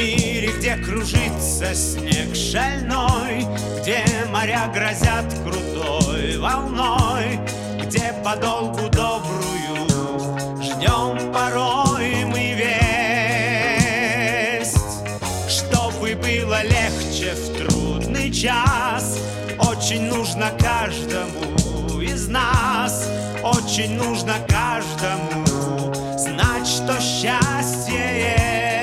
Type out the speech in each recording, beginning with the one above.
мире, где кружится снег шальной, где моря грозят крутой волной, где подолгу добрую ждем порой мы весть, чтобы было легче в трудный час. Очень нужно каждому из нас, очень нужно каждому знать, что счастье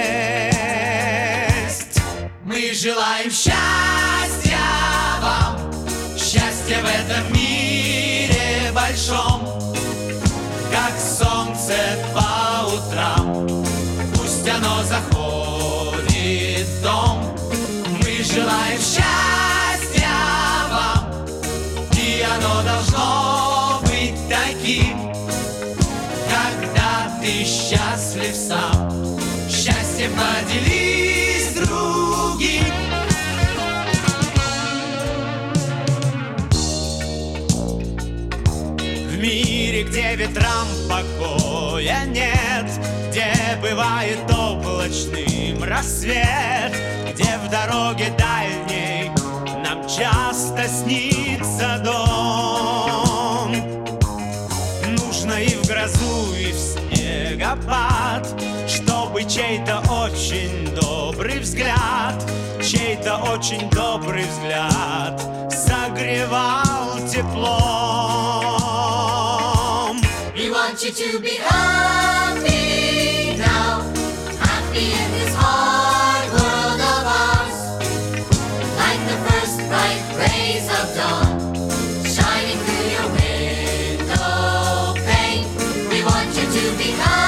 есть. Мы желаем счастья вам, счастья в этом мире большом, как солнце по утрам, пусть оно заходит в дом. Мы желаем счастья вам, и оно должно быть таким, когда ты счастлив сам, счастьем поделись с другим. В мире, где ветрам покоя нет, где бывает облачным рассвет, где в дороге дальней нам часто снится дом, нужно и в грозу, и в снегопад, чтобы чей-то очень добрый взгляд, чей-то очень добрый взгляд согревал теплом. We want you to be happy now, happy in this hard world of ours, like the first bright rays of dawn shining through your window pane. We want you to be happy